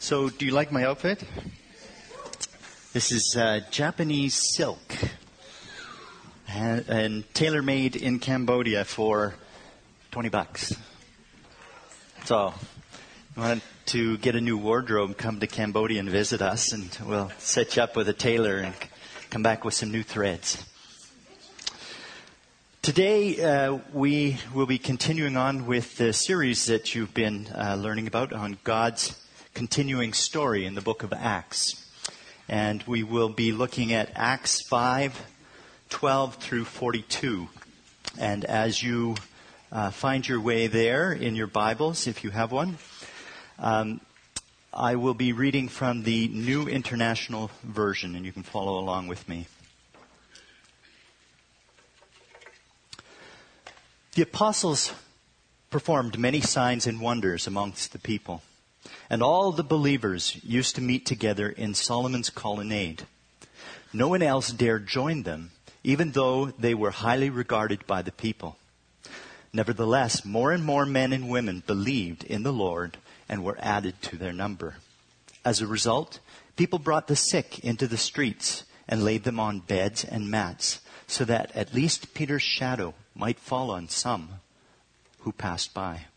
So, do you like my outfit? This is Japanese silk and tailor-made in Cambodia for $20. So, you want to get a new wardrobe, come to Cambodia and visit us, and we'll set you up with a tailor and come back with some new threads. Today, we will be continuing on with the series that you've been learning about on God's continuing story in the book of Acts. And we will be looking at Acts 5:12 through 42. And as you find your way there in your Bibles, if you have one, I will be reading from the New International Version, and you can follow along with me. The apostles performed many signs and wonders amongst the people, and all the believers used to meet together in Solomon's colonnade. No one else dared join them, even though they were highly regarded by the people. Nevertheless, more and more men and women believed in the Lord and were added to their number. As a result, people brought the sick into the streets and laid them on beds and mats, so that at least Peter's shadow might fall on some who passed by.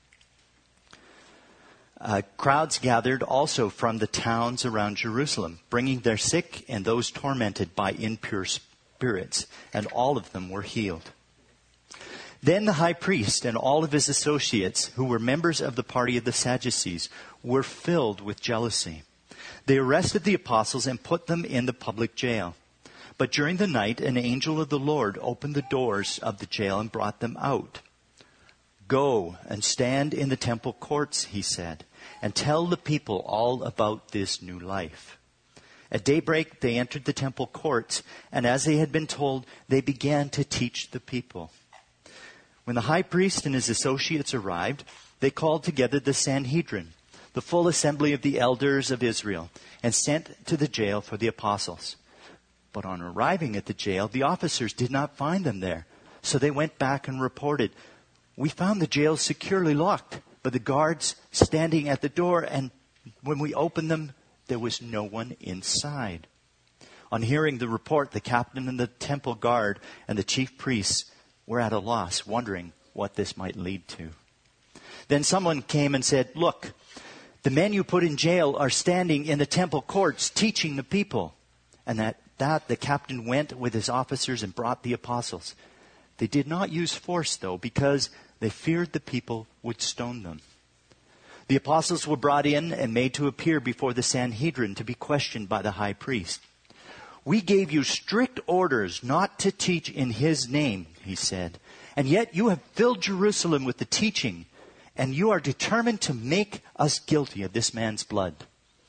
Crowds gathered also from the towns around Jerusalem, bringing their sick and those tormented by impure spirits, and all of them were healed. Then the high priest and all of his associates, who were members of the party of the Sadducees, were filled with jealousy. They arrested the apostles and put them in the public jail. But during the night, an angel of the Lord opened the doors of the jail and brought them out. "Go and stand in the temple courts," he said, "and tell the people all about this new life." At daybreak, they entered the temple courts, and as they had been told, they began to teach the people. When the high priest and his associates arrived, they called together the Sanhedrin, the full assembly of the elders of Israel, and sent to the jail for the apostles. But on arriving at the jail, the officers did not find them there. So they went back and reported, "We found the jail securely locked, but the guards standing at the door, and when we opened them, there was no one inside." On hearing the report, the captain and the temple guard and the chief priests were at a loss, wondering what this might lead to. Then someone came and said, "Look, the men you put in jail are standing in the temple courts teaching the people." And that the captain went with his officers and brought the apostles. They did not use force, though, because they feared the people would stone them. The apostles were brought in and made to appear before the Sanhedrin to be questioned by the high priest. "We gave you strict orders not to teach in his name," he said, "and yet you have filled Jerusalem with the teaching, and you are determined to make us guilty of this man's blood."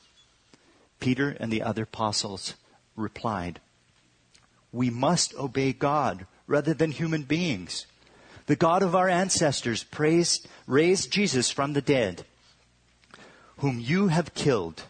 Peter and the other apostles replied, "We must obey God rather than human beings. The God of our ancestors raised Jesus from the dead, whom you have killed,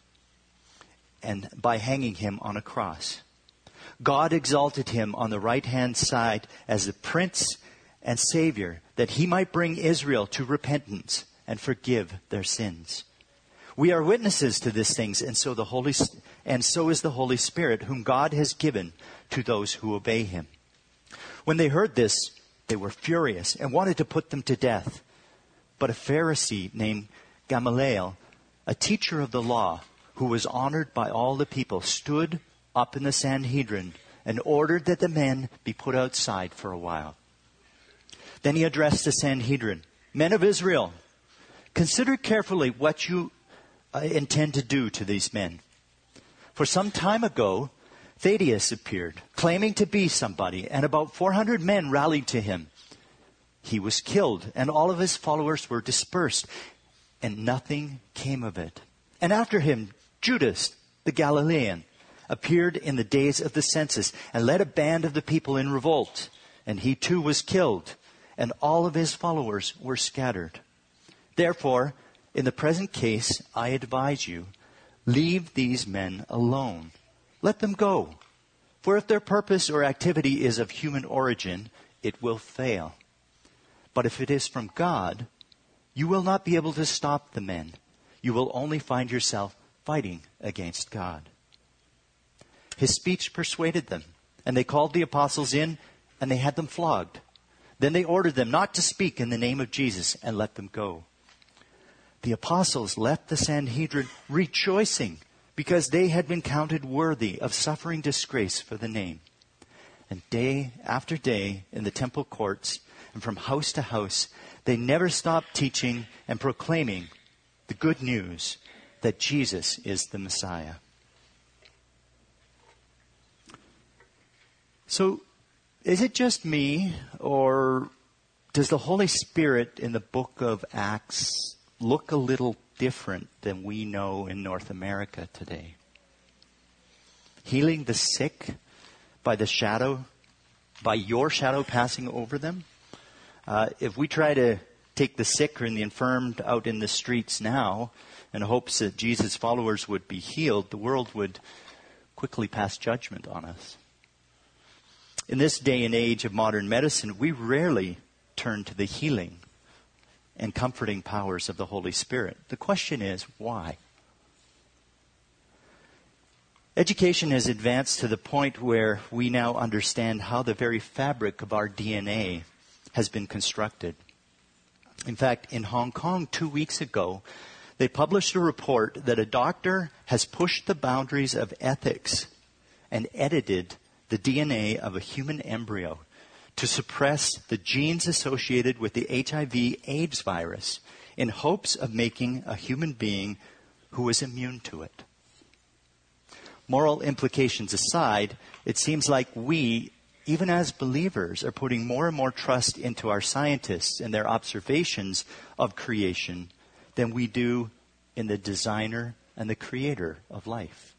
and by hanging him on a cross. God exalted him on the right-hand side as the Prince and Savior, that he might bring Israel to repentance and forgive their sins. We are witnesses to these things, and so is the Holy Spirit, whom God has given to those who obey him." When they heard this, they were furious and wanted to put them to death. But a Pharisee named Gamaliel, a teacher of the law, who was honored by all the people, stood up in the Sanhedrin and ordered that the men be put outside for a while. Then he addressed the Sanhedrin, "Men of Israel, consider carefully what you intend to do to these men. For some time ago, Thaddeus appeared, claiming to be somebody, and about 400 men rallied to him. He was killed, and all of his followers were dispersed, and nothing came of it. And after him, Judas, the Galilean, appeared in the days of the census, and led a band of the people in revolt, and he too was killed, and all of his followers were scattered. Therefore, in the present case, I advise you, leave these men alone. Let them go. For if their purpose or activity is of human origin, it will fail. But if it is from God, you will not be able to stop the men. You will only find yourself fighting against God. His speech persuaded them, and they called the apostles in, and they had them flogged. Then they ordered them not to speak in the name of Jesus and let them go. The apostles left the Sanhedrin rejoicing because they had been counted worthy of suffering disgrace for the name. And day after day in the temple courts and from house to house, they never stopped teaching and proclaiming the good news that Jesus is the Messiah. So, is it just me, or does the Holy Spirit in the book of Acts look a little different than we know in North America today? Healing the sick by your shadow passing over them? If we try to take the sick and the infirmed out in the streets now in hopes that Jesus' followers would be healed, the world would quickly pass judgment on us. In this day and age of modern medicine, we rarely turn to the healing and comforting powers of the Holy Spirit. The question is, why? Education has advanced to the point where we now understand how the very fabric of our DNA has been constructed. In fact, in Hong Kong 2 weeks ago, they published a report that a doctor has pushed the boundaries of ethics and edited the DNA of a human embryo to suppress the genes associated with the HIV/AIDS virus in hopes of making a human being who is immune to it. Moral implications aside, it seems like we, even as believers, are putting more and more trust into our scientists and their observations of creation than we do in the designer and the creator of life.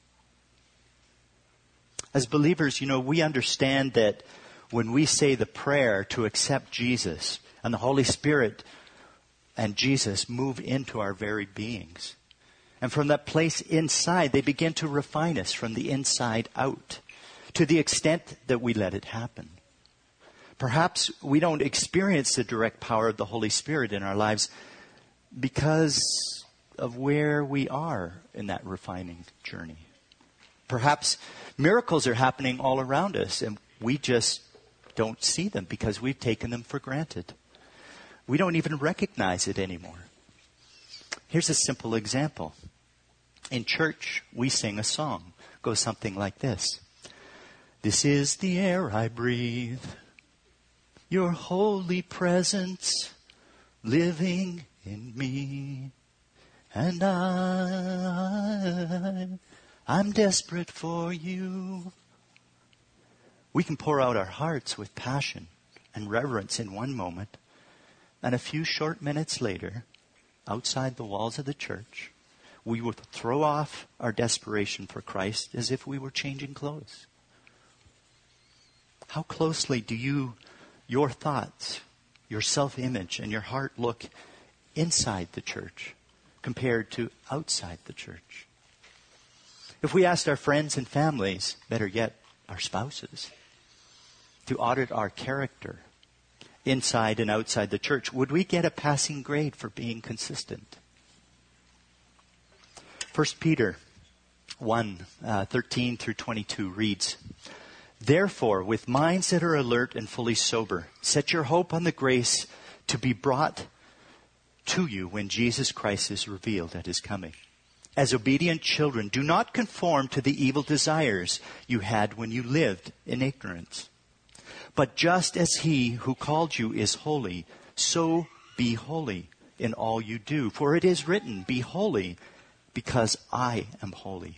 As believers, we understand that when we say the prayer to accept Jesus, and the Holy Spirit and Jesus move into our very beings. And from that place inside, they begin to refine us from the inside out, to the extent that we let it happen. Perhaps we don't experience the direct power of the Holy Spirit in our lives because of where we are in that refining journey. Perhaps miracles are happening all around us and we just don't see them because we've taken them for granted. We don't even recognize it anymore. Here's a simple example. In church, we sing a song. It goes something like this. This is the air I breathe, your holy presence living in me. And I'm desperate for you. We can pour out our hearts with passion and reverence in one moment, and a few short minutes later, outside the walls of the church, we would throw off our desperation for Christ as if we were changing clothes. How closely do your thoughts, your self-image, and your heart look inside the church compared to outside the church? If we asked our friends and families, better yet, our spouses, to audit our character inside and outside the church, would we get a passing grade for being consistent? 1 Peter 1:13 through 22 reads, Therefore, with minds that are alert and fully sober, set your hope on the grace to be brought to you when Jesus Christ is revealed at his coming. As obedient children, do not conform to the evil desires you had when you lived in ignorance. But just as he who called you is holy, so be holy in all you do. For it is written, be holy, because I am holy.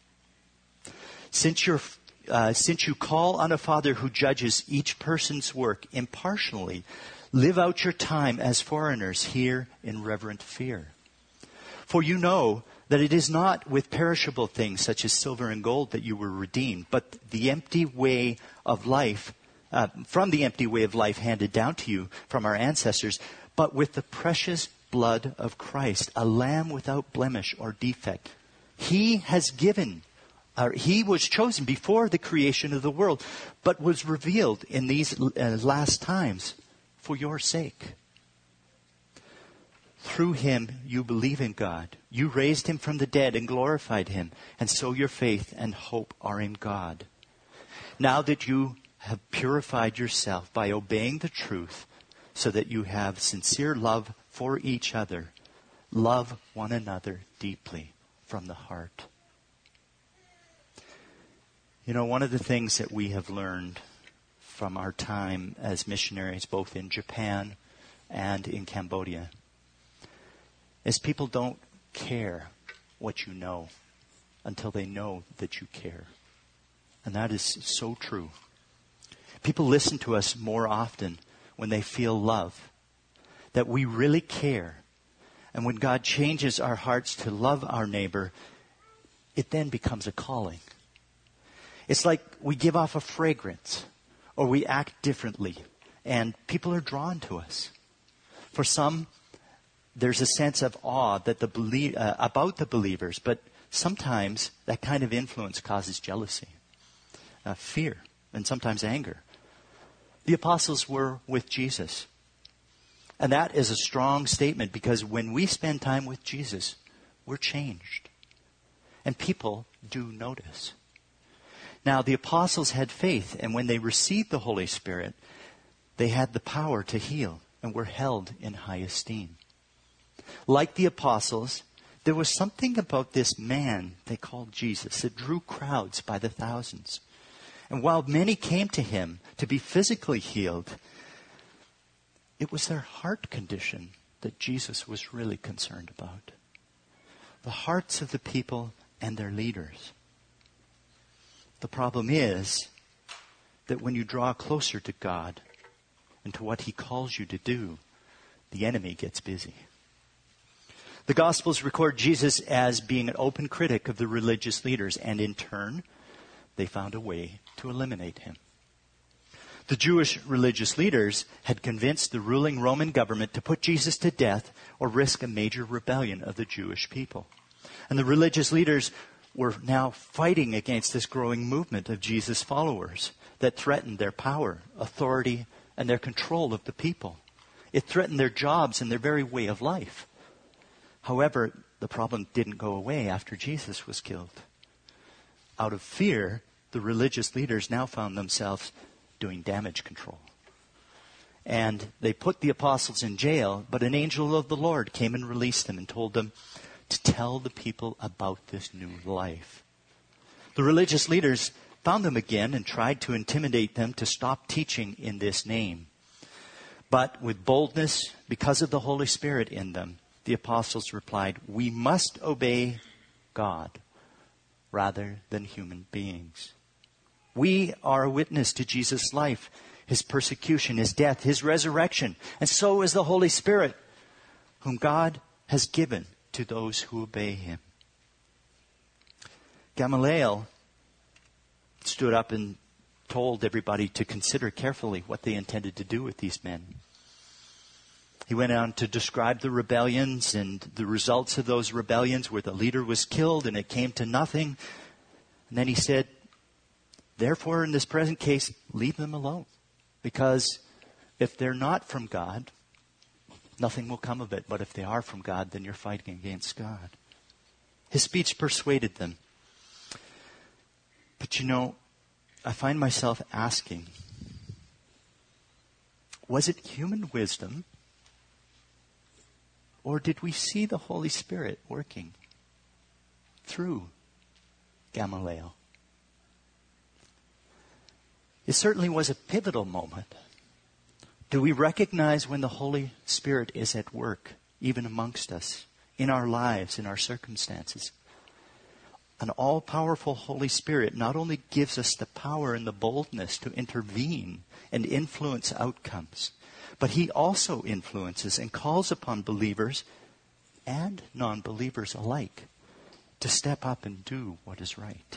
Since you call on a Father who judges each person's work impartially, live out your time as foreigners here in reverent fear. For you know that it is not with perishable things such as silver and gold that you were redeemed, but the empty way of life, from the empty way of life handed down to you from our ancestors, but with the precious blood of Christ, a lamb without blemish or defect. He was chosen before the creation of the world, but was revealed in these last times for your sake. Through him you believe in God. You raised him from the dead and glorified him, and so your faith and hope are in God. Now that you have purified yourself by obeying the truth, so that you have sincere love for each other, love one another deeply from the heart. You know, one of the things that we have learned from our time as missionaries, both in Japan and in Cambodia, is people don't care what you know until they know that you care. And that is so true. People listen to us more often when they feel love, that we really care. And when God changes our hearts to love our neighbor, it then becomes a calling. It's like we give off a fragrance, or we act differently, and people are drawn to us. For some, there's a sense of awe that about the believers, but sometimes that kind of influence causes jealousy, fear, and sometimes anger. The apostles were with Jesus. And that is a strong statement, because when we spend time with Jesus, we're changed. And people do notice. Now, the apostles had faith, and when they received the Holy Spirit, they had the power to heal and were held in high esteem. Like the apostles, there was something about this man they called Jesus that drew crowds by the thousands. And while many came to him to be physically healed, it was their heart condition that Jesus was really concerned about. The hearts of the people and their leaders. The problem is that when you draw closer to God and to what he calls you to do, the enemy gets busy. The Gospels record Jesus as being an open critic of the religious leaders, and in turn, they found a way to eliminate him. The Jewish religious leaders had convinced the ruling Roman government to put Jesus to death or risk a major rebellion of the Jewish people. And the religious leaders were now fighting against this growing movement of Jesus' followers that threatened their power, authority, and their control of the people. It threatened their jobs and their very way of life. However, the problem didn't go away after Jesus was killed. Out of fear, the religious leaders now found themselves doing damage control. And they put the apostles in jail, but an angel of the Lord came and released them and told them to tell the people about this new life. The religious leaders found them again and tried to intimidate them to stop teaching in this name. But with boldness, because of the Holy Spirit in them, the apostles replied, "We must obey God rather than human beings. We are a witness to Jesus' life, his persecution, his death, his resurrection, and so is the Holy Spirit, whom God has given to those who obey him." Gamaliel stood up and told everybody to consider carefully what they intended to do with these men. He went on to describe the rebellions and the results of those rebellions, where the leader was killed and it came to nothing. And then he said, "Therefore, in this present case, leave them alone. Because if they're not from God, nothing will come of it. But if they are from God, then you're fighting against God." His speech persuaded them. But you know, I find myself asking, was it human wisdom, or did we see the Holy Spirit working through Gamaliel? It certainly was a pivotal moment. Do we recognize when the Holy Spirit is at work, even amongst us, in our lives, in our circumstances? An all-powerful Holy Spirit not only gives us the power and the boldness to intervene and influence outcomes, but he also influences and calls upon believers and non-believers alike to step up and do what is right.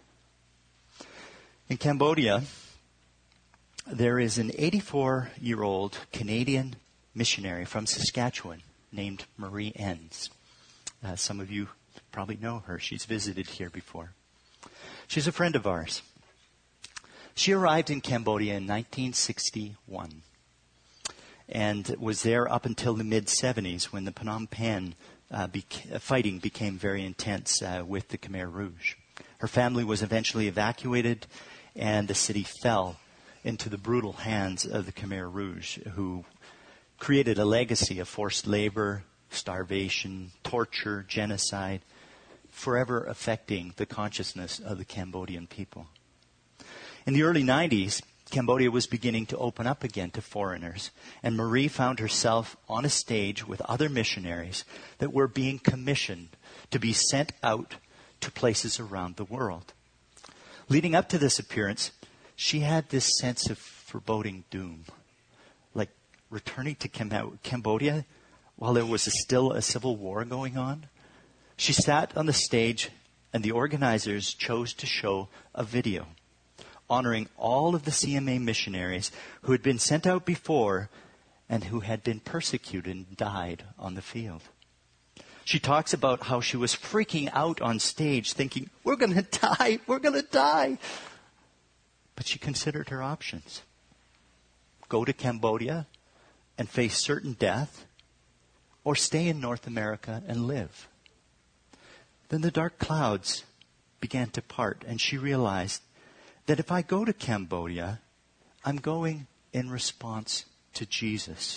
In Cambodia, there is an 84-year-old Canadian missionary from Saskatchewan named Marie Enns. Some of you probably know her. She's visited here before. She's a friend of ours. She arrived in Cambodia in 1961. and was there up until the mid-70s when the Phnom Penh fighting became very intense with the Khmer Rouge. Her family was eventually evacuated, and the city fell into the brutal hands of the Khmer Rouge, who created a legacy of forced labor, starvation, torture, genocide, forever affecting the consciousness of the Cambodian people. In the early 90s, Cambodia was beginning to open up again to foreigners, and Marie found herself on a stage with other missionaries that were being commissioned to be sent out to places around the world. Leading up to this appearance, she had this sense of foreboding doom, like returning to Cambodia while there was still a civil war going on. She sat on the stage, and the organizers chose to show a video honoring all of the CMA missionaries who had been sent out before and who had been persecuted and died on the field. She talks about how she was freaking out on stage, thinking, we're going to die, we're going to die. But she considered her options. Go to Cambodia and face certain death, or stay in North America and live. Then the dark clouds began to part, and she realized that if I go to Cambodia, I'm going in response to Jesus.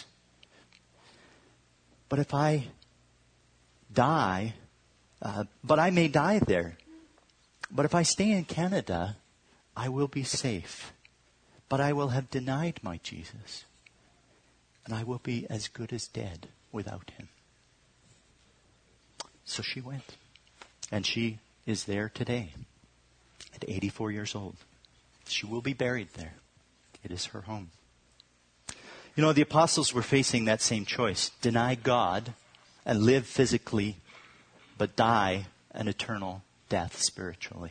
But if I die, but I may die there. But if I stay in Canada, I will be safe. But I will have denied my Jesus. And I will be as good as dead without him. So she went. And she is there today at 84 years old. She will be buried there. It is her home. You know, the apostles were facing that same choice. Deny God and live physically, but die an eternal death spiritually.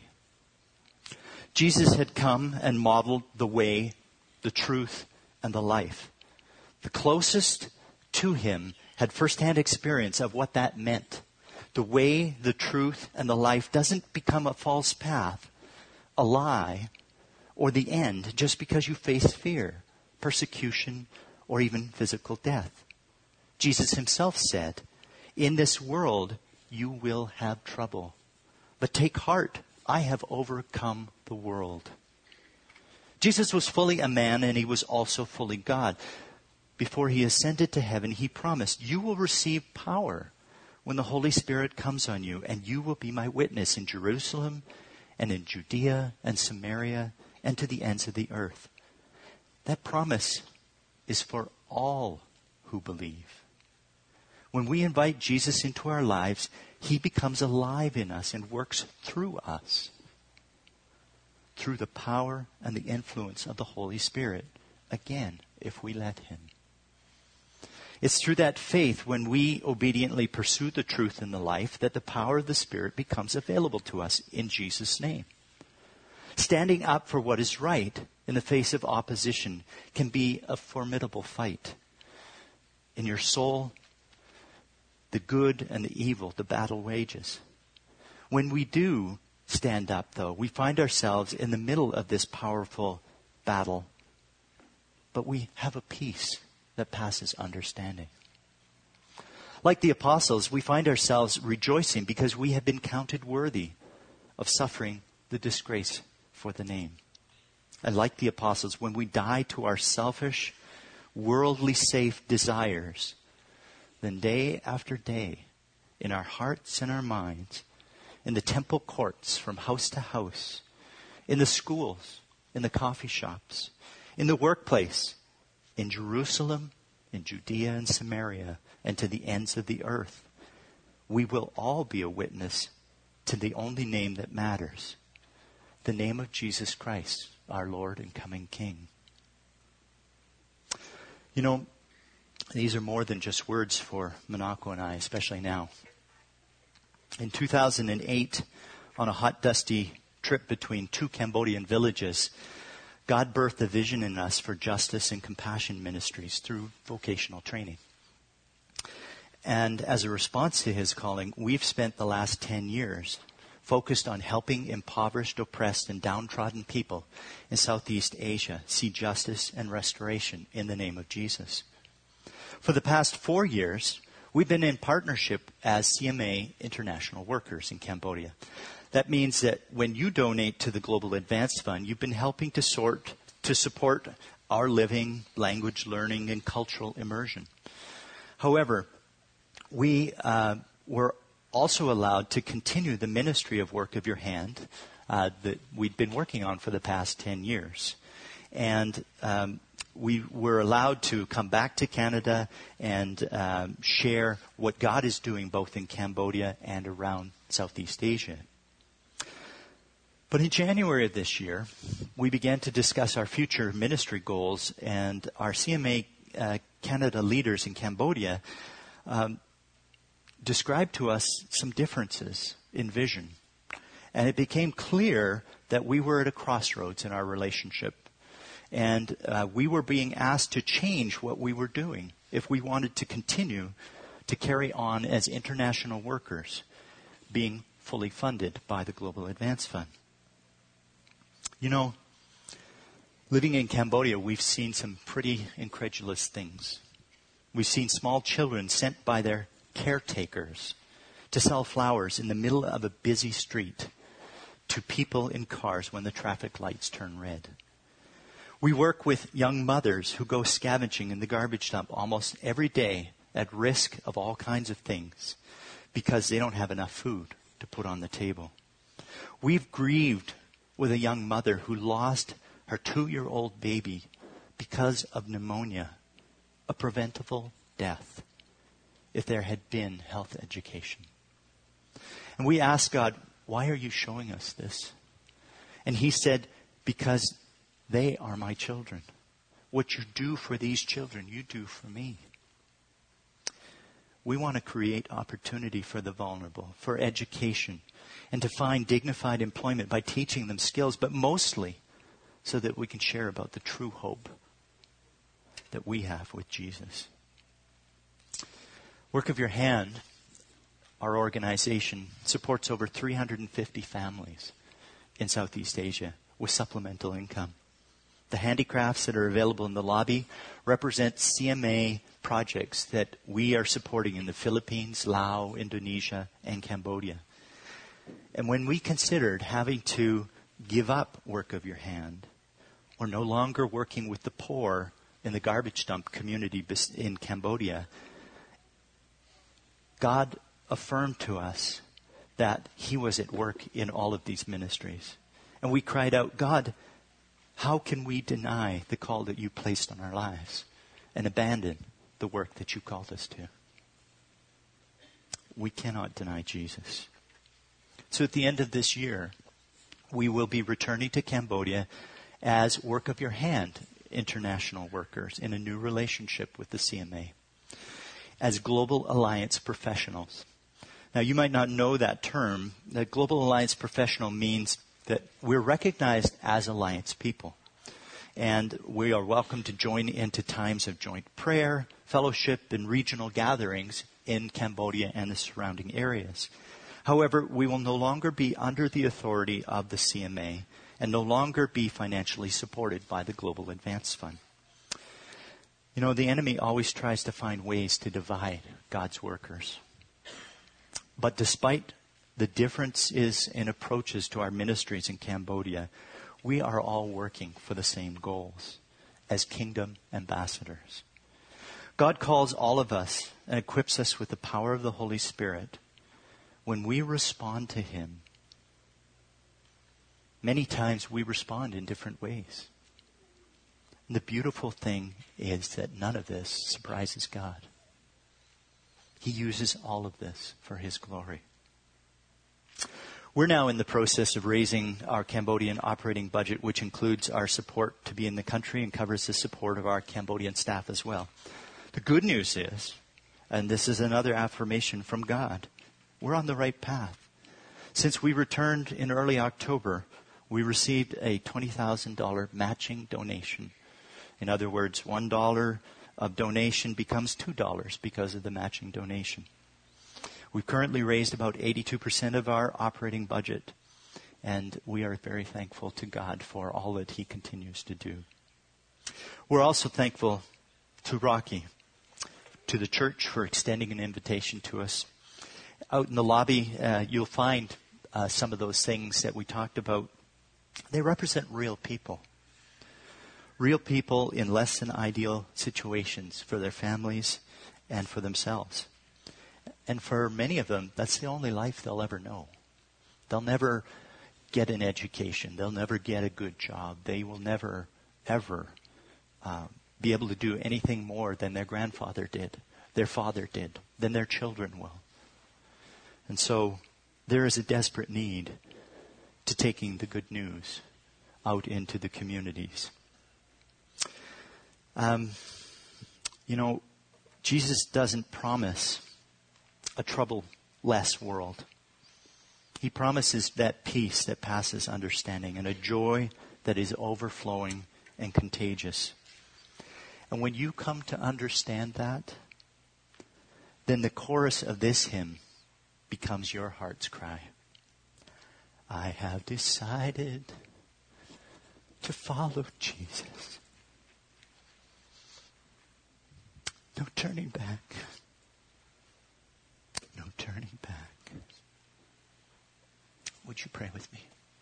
Jesus had come and modeled the way, the truth, and the life. The closest to him had firsthand experience of what that meant. The way, the truth, and the life doesn't become a false path, a lie, or the end just because you face fear, persecution, or even physical death. Jesus himself said, in this world you will have trouble. But take heart, I have overcome the world. Jesus was fully a man, and he was also fully God. Before he ascended to heaven, he promised, you will receive power when the Holy Spirit comes on you, and you will be my witness in Jerusalem and in Judea and Samaria and to the ends of the earth. That promise is for all who believe. When we invite Jesus into our lives, he becomes alive in us and works through us, through the power and the influence of the Holy Spirit, again, if we let him. It's through that faith, when we obediently pursue the truth in the life, that the power of the Spirit becomes available to us in Jesus' name. Standing up for what is right in the face of opposition can be a formidable fight. In your soul, the good and the evil, the battle wages. When we do stand up, though, we find ourselves in the middle of this powerful battle. But we have a peace that passes understanding. Like the apostles, we find ourselves rejoicing because we have been counted worthy of suffering the disgrace for the name. And like the apostles, when we die to our selfish, worldly safe desires, then day after day, in our hearts and our minds, in the temple courts, from house to house, in the schools, in the coffee shops, in the workplace, in Jerusalem, in Judea and Samaria, and to the ends of the earth, we will all be a witness to the only name that matters, the name of Jesus Christ, our Lord and coming King. You know, these are more than just words for Minako and I, especially now. In 2008, on a hot, dusty trip between two Cambodian villages, God birthed a vision in us for justice and compassion ministries through vocational training. And as a response to his calling, we've spent the last 10 years focused on helping impoverished, oppressed, and downtrodden people in Southeast Asia see justice and restoration in the name of Jesus. For the past 4 years, we've been in partnership as CMA International Workers in Cambodia. That means that when you donate to the Global Advanced Fund, you've been helping to support our living, language learning, and cultural immersion. However, we were also allowed to continue the ministry of Work of Your Hand that we'd been working on for the past 10 years. And we were allowed to come back to Canada and share what God is doing both in Cambodia and around Southeast Asia. But in January of this year, we began to discuss our future ministry goals, and our CMA Canada leaders in Cambodia described to us some differences in vision. And it became clear that we were at a crossroads in our relationship. And we were being asked to change what we were doing if we wanted to continue to carry on as international workers, being fully funded by the Global Advance Fund. You know, living in Cambodia, we've seen some pretty incredulous things. We've seen small children sent by their caretakers to sell flowers in the middle of a busy street to people in cars when the traffic lights turn red. We work with young mothers who go scavenging in the garbage dump almost every day at risk of all kinds of things because they don't have enough food to put on the table. We've grieved with a young mother who lost her 2-year-old baby because of pneumonia, a preventable death, if there had been health education. And we asked God, why are you showing us this? And He said, because they are my children. What you do for these children, you do for me. We want to create opportunity for the vulnerable, for education, and to find dignified employment by teaching them skills, but mostly so that we can share about the true hope that we have with Jesus. Work of Your Hand, our organization, supports over 350 families in Southeast Asia with supplemental income. The handicrafts that are available in the lobby represent CMA projects that we are supporting in the Philippines, Laos, Indonesia, and Cambodia. And when we considered having to give up Work of Your Hand, or no longer working with the poor in the garbage dump community in Cambodia, God affirmed to us that He was at work in all of these ministries. And we cried out, God, how can we deny the call that You placed on our lives and abandon the work that You called us to? We cannot deny Jesus. So at the end of this year, we will be returning to Cambodia as Work of Your Hand international workers in a new relationship with the CMA, as Global Alliance professionals. Now, you might not know that term. The Global Alliance professional means that we're recognized as Alliance people. And we are welcome to join into times of joint prayer, fellowship, and regional gatherings in Cambodia and the surrounding areas. However, we will no longer be under the authority of the CMA and no longer be financially supported by the Global Advance Fund. You know, the enemy always tries to find ways to divide God's workers. But despite the differences in approaches to our ministries in Cambodia, we are all working for the same goals as kingdom ambassadors. God calls all of us and equips us with the power of the Holy Spirit. When we respond to Him, many times we respond in different ways. And the beautiful thing is that none of this surprises God. He uses all of this for His glory. We're now in the process of raising our Cambodian operating budget, which includes our support to be in the country and covers the support of our Cambodian staff as well. The good news is, and this is another affirmation from God, we're on the right path. Since we returned in early October, we received a $20,000 matching donation. In other words, $1 of donation becomes $2 because of the matching donation. We've currently raised about 82% of our operating budget, and we are very thankful to God for all that He continues to do. We're also thankful to Rocky to the church for extending an invitation to us. Out in the lobby, you'll find some of those things that we talked about. They represent real people. Real people in less than ideal situations for their families and for themselves. And for many of them, that's the only life they'll ever know. They'll never get an education. They'll never get a good job. They will never, ever be able to do anything more than their grandfather did, their father did, than their children will. And so there is a desperate need to taking the good news out into the communities. Jesus doesn't promise a trouble-less world. He promises that peace that passes understanding and a joy that is overflowing and contagious. And when you come to understand that, then the chorus of this hymn becomes your heart's cry. I have decided to follow Jesus. No turning back. No turning back. Would you pray with me?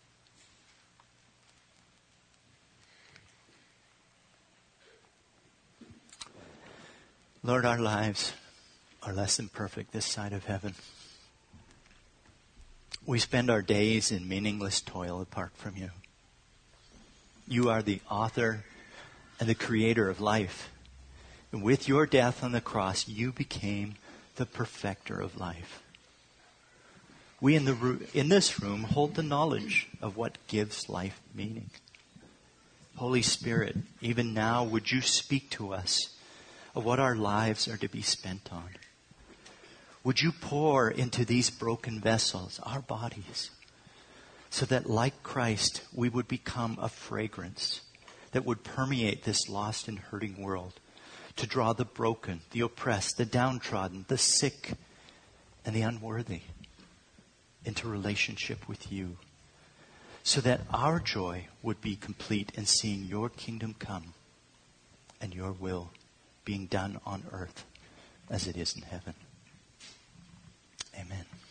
Lord, our lives are less than perfect this side of heaven. We spend our days in meaningless toil apart from you. You are the author and the creator of life. And with your death on the cross, you became the perfecter of life. We in this room hold the knowledge of what gives life meaning. Holy Spirit, even now, would you speak to us of what our lives are to be spent on? Would you pour into these broken vessels, our bodies, so that like Christ, we would become a fragrance that would permeate this lost and hurting world, to draw the broken, the oppressed, the downtrodden, the sick, and the unworthy into relationship with you, so that our joy would be complete in seeing your kingdom come and your will being done on earth as it is in heaven. Amen.